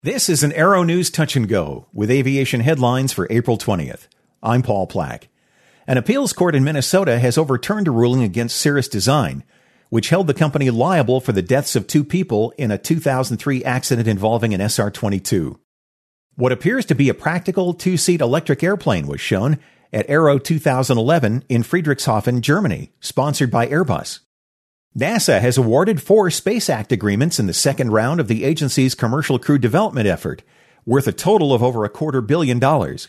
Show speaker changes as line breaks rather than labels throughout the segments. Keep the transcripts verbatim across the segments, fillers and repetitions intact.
This is an Aero News Touch and Go with aviation headlines for April twentieth. I'm Paul Plack. An appeals court in Minnesota has overturned a ruling against Cirrus Design, which held the company liable for the deaths of two people in a two thousand three accident involving an S R twenty-two. What appears to be a practical two-seat electric airplane was shown at Aero two thousand eleven in Friedrichshafen, Germany, sponsored by Airbus. NASA has awarded four Space Act agreements in the second round of the agency's commercial crew development effort, worth a total of over a quarter billion dollars.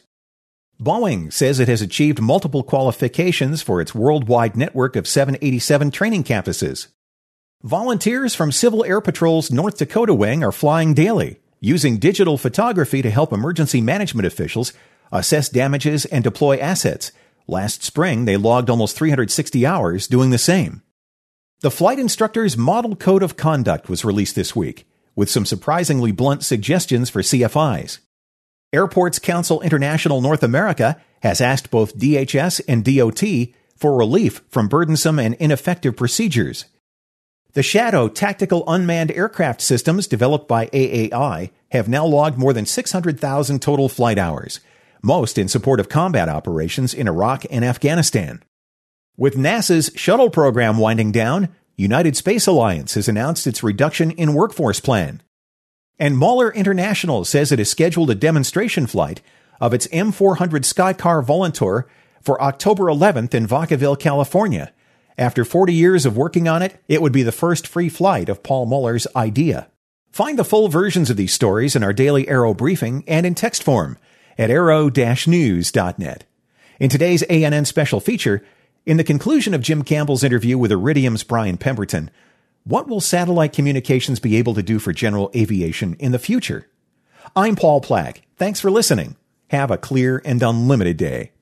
Boeing says it has achieved multiple qualifications for its worldwide network of seven eighty-seven training campuses. Volunteers from Civil Air Patrol's North Dakota wing are flying daily, using digital photography to help emergency management officials assess damages and deploy assets. Last spring, they logged almost three hundred sixty hours doing the same. The flight instructor's model code of conduct was released this week, with some surprisingly blunt suggestions for C F Is. Airports Council International North America has asked both D H S and D O T for relief from burdensome and ineffective procedures. The Shadow tactical unmanned aircraft systems developed by A A I have now logged more than six hundred thousand total flight hours, most in support of combat operations in Iraq and Afghanistan. With NASA's shuttle program winding down, United Space Alliance has announced its reduction in workforce plan. And Moeller International says it has scheduled a demonstration flight of its M four hundred Skycar Voluntour for October eleventh in Vacaville, California. After forty years of working on it, it would be the first free flight of Paul Moeller's idea. Find the full versions of these stories in our daily Aero briefing and in text form at aero dash news dot net. In today's A N N special feature, in the conclusion of Jim Campbell's interview with Iridium's Brian Pemberton, what will satellite communications be able to do for general aviation in the future? I'm Paul Plack. Thanks for listening. Have a clear and unlimited day.